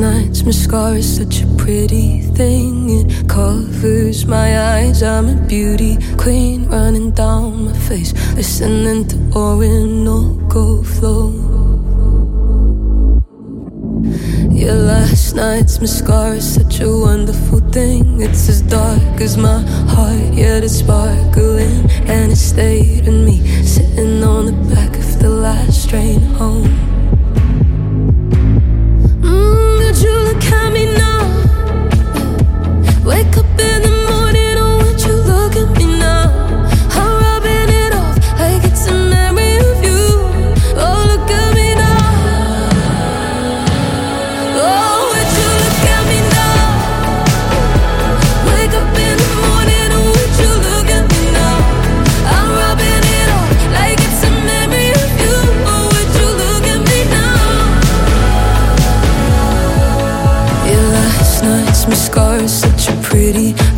night's mascara is such a pretty thing. It covers my eyes. I'm a beauty queen running down my face, listening to Orinoco flow. Yeah, last night's mascara is such a wonderful thing. It's as dark as my heart, yet it's sparkling, and it stayed in me, sitting on the back of the last train home. Would you look at me now? Wake up in the morning, oh, would you look at me now? I'm rubbing it off like it's a memory of you. Oh, look at me now. Oh, would you look at me now? Wake up in the morning, oh, would you look at me now? I'm rubbing it off like it's a memory of you. Oh, would you look at me now? Yeah, last night's mascara is such a pretty